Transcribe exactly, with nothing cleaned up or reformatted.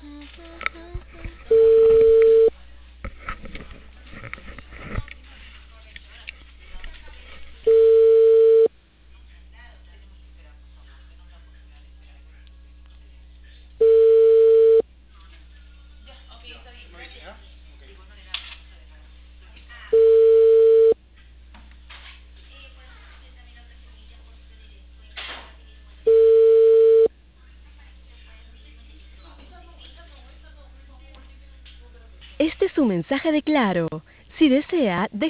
Este es un mensaje de Claro. Si desea,